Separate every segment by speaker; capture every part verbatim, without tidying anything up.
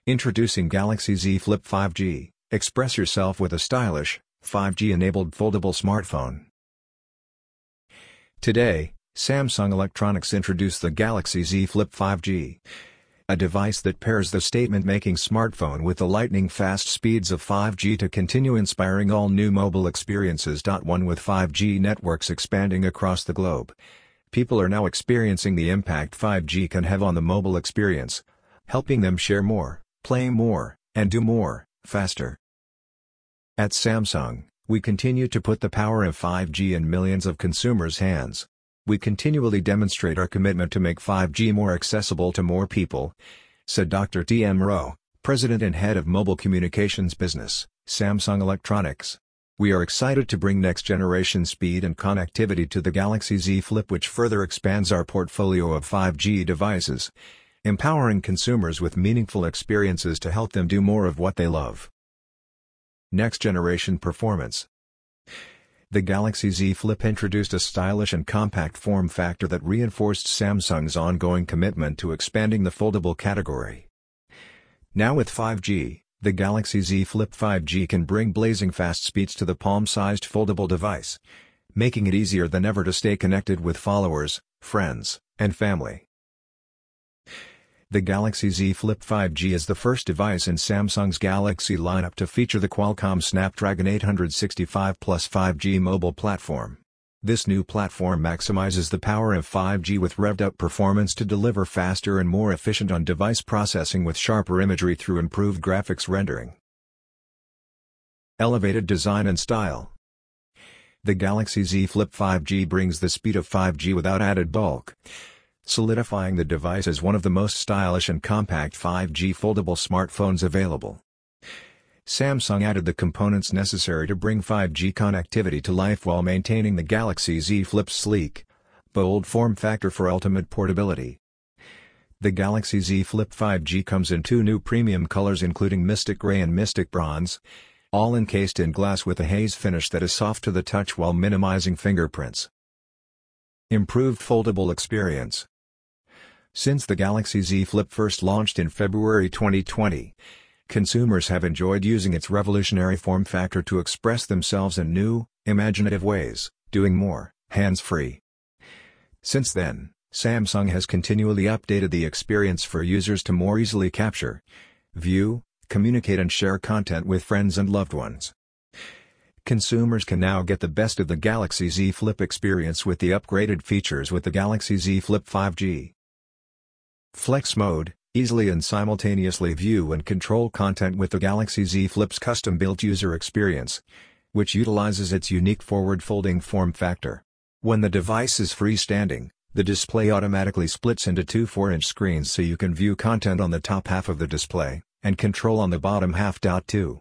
Speaker 1: Introducing Galaxy Z Flip five G, express yourself with a stylish, five G-enabled foldable smartphone. Today, Samsung Electronics introduced the Galaxy Z Flip five G, a device that pairs the statement-making smartphone with the lightning-fast speeds of five G to continue inspiring all new mobile experiences. One With five G networks expanding across the globe, people are now experiencing the impact five G can have on the mobile experience, helping them share more, play more, and do more, faster. At Samsung, we continue to put the power of five G in millions of consumers' hands. We continually demonstrate our commitment to make five G more accessible to more people, said Doctor T M Rao, President and Head of Mobile Communications Business, Samsung Electronics. We are excited to bring next-generation speed and connectivity to the Galaxy Z Flip, which further expands our portfolio of five G devices, empowering consumers with meaningful experiences to help them do more of what they love. Next-generation performance. The Galaxy Z Flip introduced a stylish and compact form factor that reinforced Samsung's ongoing commitment to expanding the foldable category. Now with five G, the Galaxy Z Flip five G can bring blazing fast speeds to the palm-sized foldable device, making it easier than ever to stay connected with followers, friends, and family. The Galaxy Z Flip five G is the first device in Samsung's Galaxy lineup to feature the Qualcomm Snapdragon eight sixty-five plus five G mobile platform. This new platform maximizes the power of five G with revved-up performance to deliver faster and more efficient on-device processing with sharper imagery through improved graphics rendering. Elevated design and style. The Galaxy Z Flip five G brings the speed of five G without added bulk, solidifying the device as one of the most stylish and compact five G foldable smartphones available. Samsung added the components necessary to bring five G connectivity to life while maintaining the Galaxy Z Flip's sleek, bold form factor for ultimate portability. The Galaxy Z Flip five G comes in two new premium colors including Mystic Grey and Mystic Bronze, all encased in glass with a haze finish that is soft to the touch while minimizing fingerprints. Improved foldable experience. Since the Galaxy Z Flip first launched in February twenty twenty, consumers have enjoyed using its revolutionary form factor to express themselves in new, imaginative ways, doing more, hands-free. Since then, Samsung has continually updated the experience for users to more easily capture, view, communicate and share content with friends and loved ones. Consumers can now get the best of the Galaxy Z Flip experience with the upgraded features with the Galaxy Z Flip five G. Flex Mode, easily and simultaneously view and control content with the Galaxy Z Flip's custom-built user experience, which utilizes its unique forward-folding form factor. When the device is freestanding, the display automatically splits into two four inch screens so you can view content on the top half of the display, and control on the bottom half. two.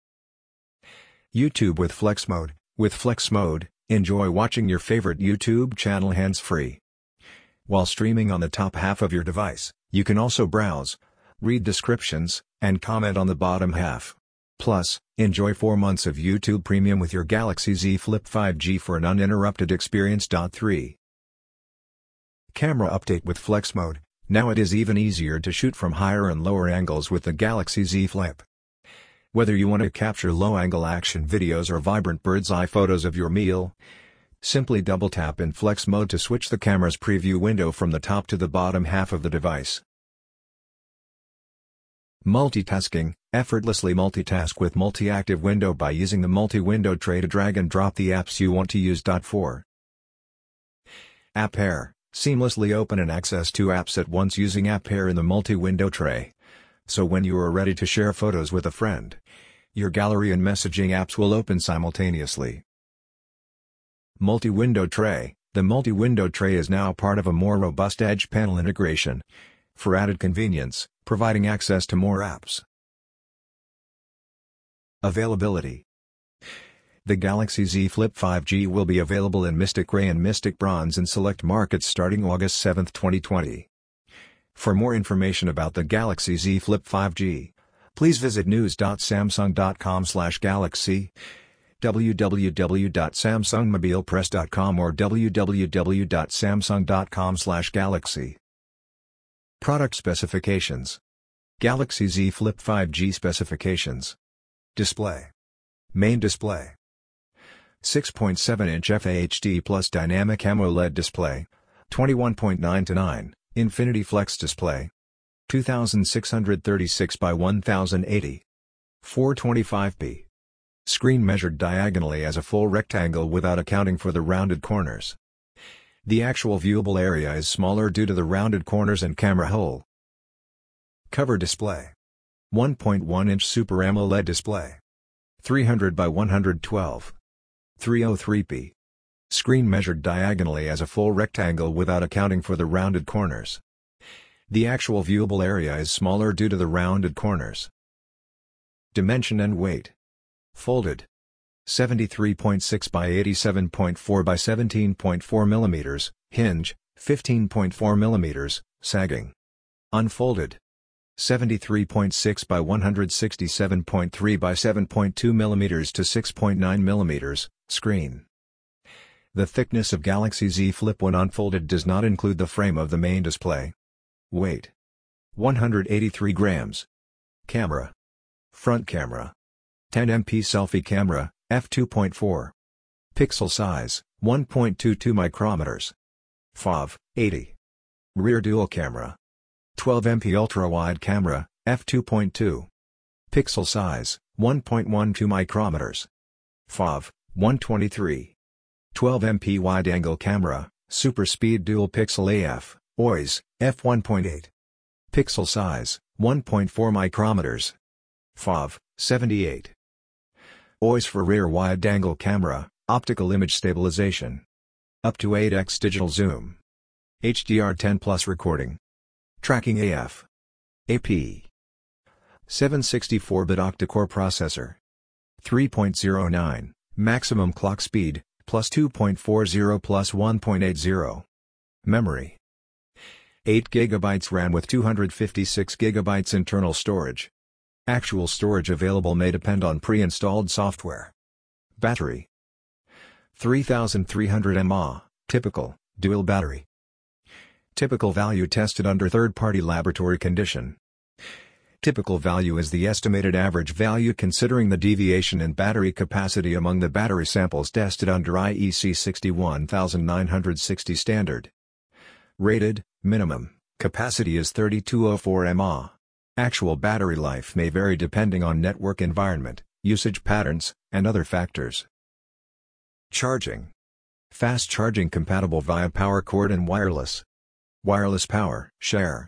Speaker 1: YouTube with Flex Mode. With Flex Mode, enjoy watching your favorite YouTube channel hands-free. While streaming on the top half of your device, you can also browse, read descriptions, and comment on the bottom half. Plus, enjoy four months of YouTube Premium with your Galaxy Z Flip five G for an uninterrupted experience. three. Camera update with Flex Mode. Now it is even easier to shoot from higher and lower angles with the Galaxy Z Flip. Whether you want to capture low-angle action videos or vibrant bird's-eye photos of your meal, simply double-tap in Flex Mode to switch the camera's preview window from the top to the bottom half of the device. Multitasking. Effortlessly multitask with Multi-Active Window by using the multi-window tray to drag and drop the apps you want to use. four. App Pair. Seamlessly open and access two apps at once using App Pair in the multi-window tray. So when you are ready to share photos with a friend, your gallery and messaging apps will open simultaneously. Multi-window tray. The multi-window tray is now part of a more robust Edge panel integration, for added convenience, providing access to more apps. Availability. The Galaxy Z Flip five G will be available in Mystic Grey and Mystic Bronze in select markets starting August seventh twenty twenty. For more information about the Galaxy Z Flip five G, please visit news dot samsung dot com slash galaxy, w w w dot samsung mobile press dot com or w w w dot samsung dot com slash galaxy. Product specifications. Galaxy Z Flip five G specifications. Display. Main display. six point seven inch F H D plus Dynamic AMOLED display. twenty-one point nine to nine, Infinity Flex display. two thousand six hundred thirty-six by one thousand eighty. four twenty-five p. Screen measured diagonally as a full rectangle without accounting for the rounded corners. The actual viewable area is smaller due to the rounded corners and camera hole. Cover display. one point one inch Super AMOLED display. three hundred by one twelve. three oh three p. Screen measured diagonally as a full rectangle without accounting for the rounded corners. The actual viewable area is smaller due to the rounded corners. Dimension and weight. Folded. seventy-three point six by eighty-seven point four by seventeen point four millimeters, hinge, fifteen point four millimeters, sagging. Unfolded. seventy-three point six by one sixty-seven point three by seven point two millimeters to six point nine millimeters, screen. The thickness of Galaxy Z Flip when unfolded does not include the frame of the main display. Weight. one hundred eighty-three grams. Camera. Front camera. ten megapixel selfie camera, f two point four. Pixel size, one point two two micrometers. F O V, eighty. Rear dual camera. twelve megapixel ultra-wide camera, f two point two. Pixel size, one point one two micrometers. F O V, one twenty-three. twelve megapixel wide-angle camera, super speed dual pixel A F, O I S, f one point eight. Pixel size, one point four micrometers. F O V, seventy-eight. O I S for rear wide-angle camera, optical image stabilization. Up to eight x digital zoom. H D R ten plus recording. Tracking A F. A P. seven sixty-four bit octa-core processor. three point oh nine, maximum clock speed, plus two point four zero plus one point eight zero. Memory. eight gigabytes RAM with two hundred fifty-six gigabytes internal storage. Actual storage available may depend on pre-installed software. Battery. three thousand three hundred milliamp hours, typical, dual battery. Typical value tested under third-party laboratory condition. Typical value is the estimated average value considering the deviation in battery capacity among the battery samples tested under I E C six one nine six zero standard. Rated, minimum, capacity is thirty-two oh four milliamp hours. Actual battery life may vary depending on network environment, usage patterns, and other factors. Charging. Fast charging compatible via power cord and wireless. Wireless power share.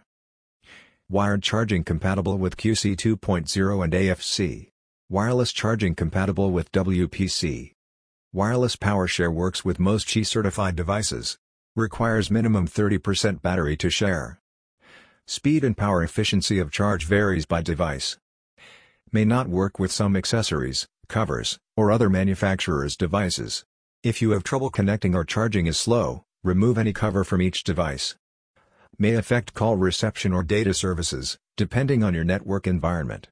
Speaker 1: Wired charging compatible with Q C two point oh and A F C. Wireless charging compatible with W P C. Wireless power share works with most Qi certified devices. Requires minimum thirty percent battery to share. Speed and power efficiency of charge varies by device. May not work with some accessories, covers, or other manufacturers' devices. If you have trouble connecting or charging is slow, remove any cover from each device. May affect call reception or data services, depending on your network environment.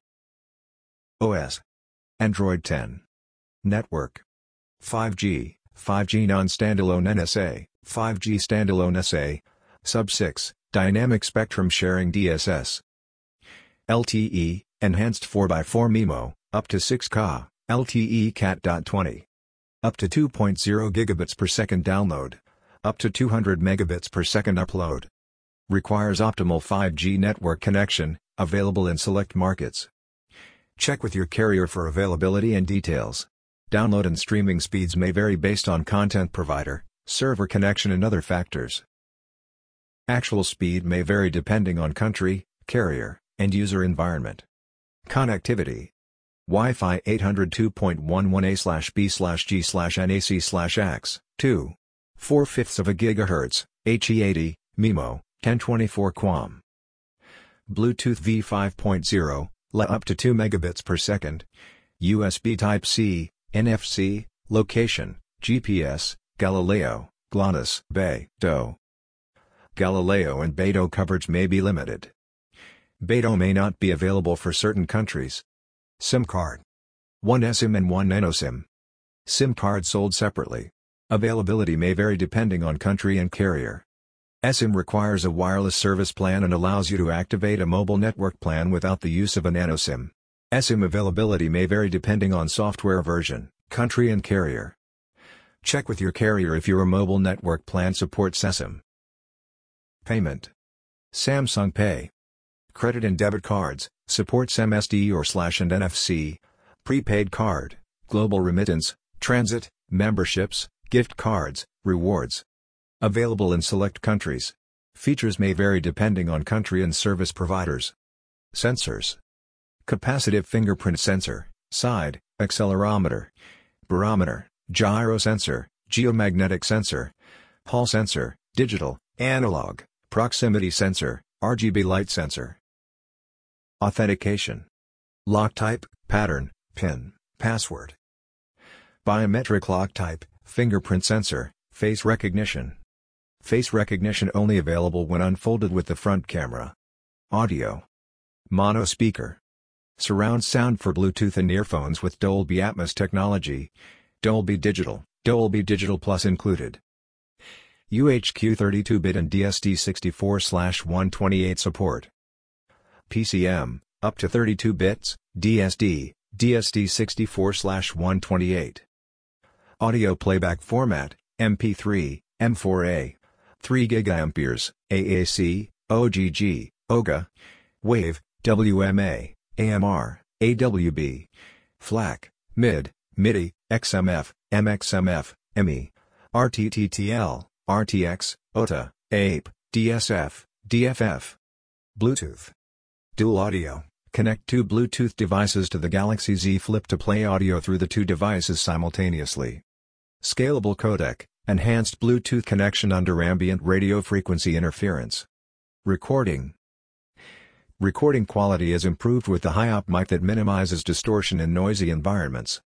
Speaker 1: O S. Android ten. Network. five G, five G non-standalone N S A, five G standalone S A. Sub six, Dynamic Spectrum Sharing D S S. L T E, Enhanced four by four MIMO, up to six K, L T E Cat twenty. Up to two point oh gigabits per second download. Up to two hundred megabits per second upload. Requires optimal five G network connection, available in select markets. Check with your carrier for availability and details. Download and streaming speeds may vary based on content provider, server connection and other factors. Actual speed may vary depending on country, carrier, and user environment. Connectivity. Wi-Fi eight oh two dot eleven A slash B slash G slash N A C slash A X, two. four fifths of a gigahertz, H E eighty, MIMO, ten twenty-four QAM. Bluetooth V five point oh, L E up to two megabits per second. U S B Type-C, N F C, location, G P S, Galileo, GLONASS, Beidou. Galileo and Beidou coverage may be limited. Beidou may not be available for certain countries. SIM card. one eSIM and one NanoSIM. SIM card sold separately. Availability may vary depending on country and carrier. eSIM requires a wireless service plan and allows you to activate a mobile network plan without the use of a nano SIM. eSIM availability may vary depending on software version, country and carrier. Check with your carrier if your mobile network plan supports eSIM. Payment. Samsung Pay. Credit and debit cards, supports M S D or slash and N F C. Prepaid card, global remittance, transit, memberships, gift cards, rewards. Available in select countries. Features may vary depending on country and service providers. Sensors. Capacitive fingerprint sensor, side, accelerometer, barometer, gyro sensor, geomagnetic sensor, Hall sensor, digital, analog, proximity sensor, R G B light sensor. Authentication. Lock type, pattern, PIN, password. Biometric lock type, fingerprint sensor, face recognition. Face recognition only available when unfolded with the front camera. Audio. Mono speaker. Surround sound for Bluetooth and earphones with Dolby Atmos technology. Dolby Digital, Dolby Digital Plus included. U H Q thirty-two bit and D S D sixty-four slash one twenty-eight support. P C M, up to thirty-two bits, D S D, D S D sixty-four slash one twenty-eight. Audio playback format, M P three, M four A. three gigaamperes, A A C, O G G, O G A. Wave, W M A, A M R, A W B. FLAC, MID, MIDI, X M F, M X M F, M E. R T T T L, R T X, O T A, A P E, D S F, D F F. Bluetooth. Dual audio. Connect two Bluetooth devices to the Galaxy Z Flip to play audio through the two devices simultaneously. Scalable codec. Enhanced Bluetooth connection under ambient radio frequency interference. Recording. Recording quality is improved with the hi-op mic that minimizes distortion in noisy environments.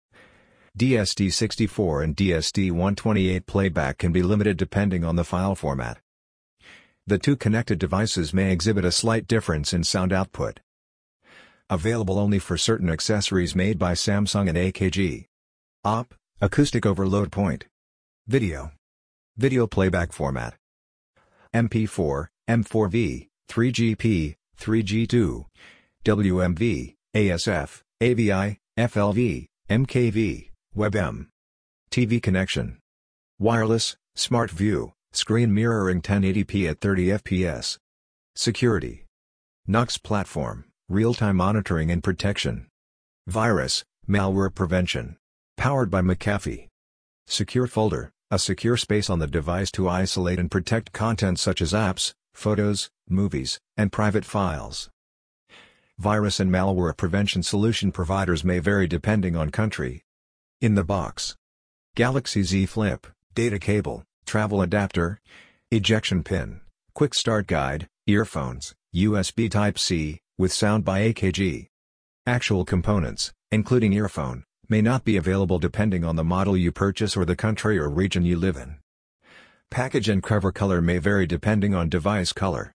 Speaker 1: D S D sixty-four and D S D one twenty-eight playback can be limited depending on the file format. The two connected devices may exhibit a slight difference in sound output. Available only for certain accessories made by Samsung and A K G. O P, acoustic overload point. Video. Video playback format. M P four, M four V, three G P, three G two, W M V, A S F, A V I, F L V, M K V, WebM. T V connection. Wireless, Smart View, screen mirroring ten eighty p at thirty F P S. Security. Knox platform, real-time monitoring and protection. Virus, malware prevention. Powered by McAfee. Secure folder, a secure space on the device to isolate and protect content such as apps, photos, movies, and private files. Virus and malware prevention solution providers may vary depending on country. In the box. Galaxy Z Flip, data cable, travel adapter, ejection pin, quick start guide, earphones, U S B Type-C, with sound by A K G. Actual components, including earphone, may not be available depending on the model you purchase or the country or region you live in. Package and cover color may vary depending on device color.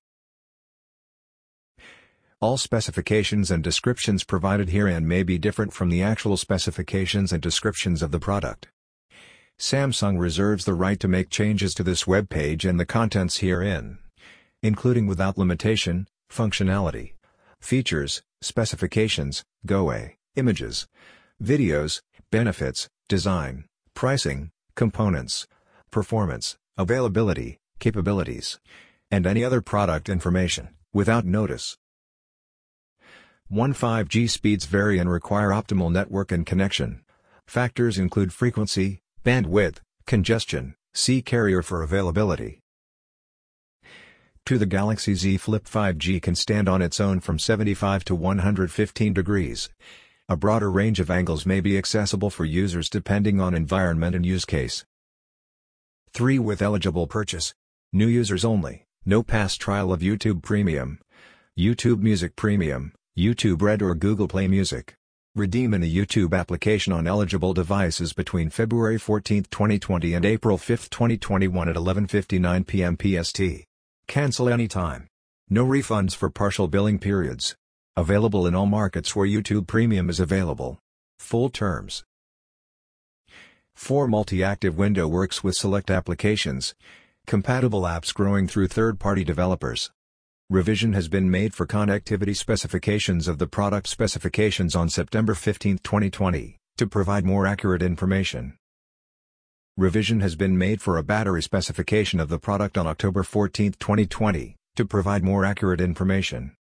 Speaker 1: All specifications and descriptions provided herein may be different from the actual specifications and descriptions of the product. Samsung reserves the right to make changes to this web page and the contents herein, including without limitation, functionality, features, specifications, G O A, images, videos, benefits, design, pricing, components, performance, availability, capabilities, and any other product information, without notice. one five G speeds vary and require optimal network and connection. Factors include frequency, bandwidth, congestion, see carrier for availability. two The Galaxy Z Flip five G can stand on its own from seventy-five to one hundred fifteen degrees. A broader range of angles may be accessible for users depending on environment and use case. three With eligible purchase. New users only, no past trial of YouTube Premium, YouTube Music Premium, YouTube Red or Google Play Music. Redeem in a YouTube application on eligible devices between February fourteenth twenty twenty and April fifth twenty twenty-one at eleven fifty-nine p m P S T. Cancel anytime. No refunds for partial billing periods. Available in all markets where YouTube Premium is available. Full terms. four Multi-active window works with select applications. Compatible apps growing through third-party developers. Revision has been made for connectivity specifications of the product specifications on September fifteenth twenty twenty, to provide more accurate information. Revision has been made for a battery specification of the product on October fourteenth twenty twenty, to provide more accurate information.